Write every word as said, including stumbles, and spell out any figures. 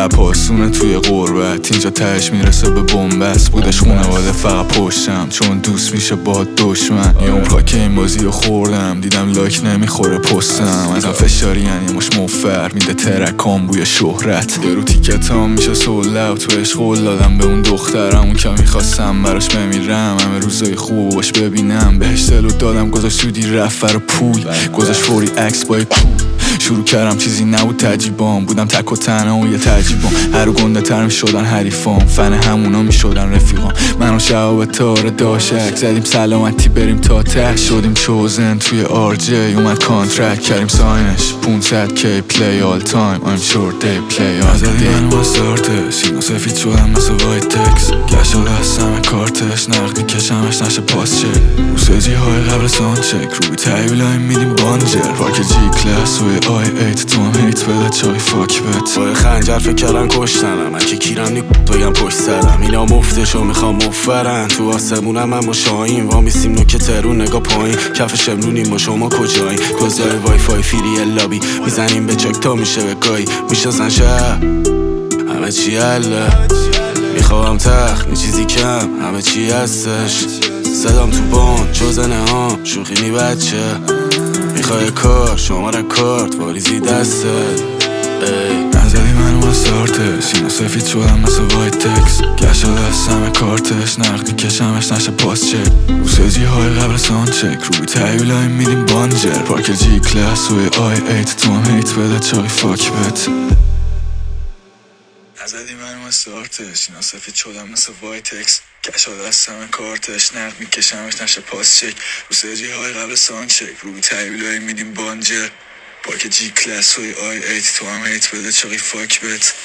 فقط پاسونه توی غربت، اینجا تهش میرسه به بنبست. بودش خونواده فقط پشتم، چون دوست میشه با دشمن. یه اون پاکه این بازی رو خوردم، دیدم لایک نمیخوره پستم. ازم فشاری یعنی مش مفر میده ترکام بوی شهرت. یه رو تیکتام میشه سول اوت، بهش قول دادم به اون دخترم اون که میخواستم براش بمیرم. همه روزای خوب باش ببینم، بهش دلو دادم گذاشت سودی رفت فرا پول، گذاشت فوری عکس با کول. شروع کردم چیزی نبود تجیبام، بودم تک و تنها و یه تجیبام. هر و گنده تر میشدن حریفام، فن همونا میشدن رفیقام. من و شهاب تاره داشک زدیم سلامتی بریم تا ته. شدیم چوزن توی آر جی، اومد کانترکت کردیم ساینش پونصد کی پلی آل تایم. I'm sure they play all the day. من مستارته سینا سفید شدم مثل وایت تکس، گشت و دستم کارتش نقد میکشمش نشه پاس چک. روسجی های قبل سان چک روی تایولایم میدیم بانجر. پاک جی کلاس و آی ایت تو هم هیت بده چای فاک بت. با خنجر فکر کردن کشتنم، من که کیرم نی بگم پشت سرم. اینا مفتشو میخوام مفرن، تو آسمونم من با شاهین وامیسیم نوک ترون نگاه پایین. کف شمرونیم با شما کجایی؟ گذار وای فای فری لابی میزنیم به چک تا میشه به گای. میشناسن شهر همه چی حله، میخوام تخت نی چیزی کم همه چی هستش. صدام تو بان چوزنه ها شوخی نی بچه، میخوای کار شماره کارت واریزی دسته. نزدی منو استارته سینا سفید شدم مثل وایت تکس، گشت و دستم کارتش نقد میکشمش نشه پاس چک. روسجی های قبل سان چک روی تایولایم میدیم بانجر. پاک جی کلاس و آی ایت تو هم هیت بده چای فاک بت. نزدی منو استارته سینا سفید شدم مثل وایت تکس، گشت و دستم کارتش نقد میکشمش نشه پاس چک. روسجی های قبل سان چک روی تایولایم میدیم بانجر. پاک جی کلاس و آی ایت تو هم هیت بده چای فاک بت.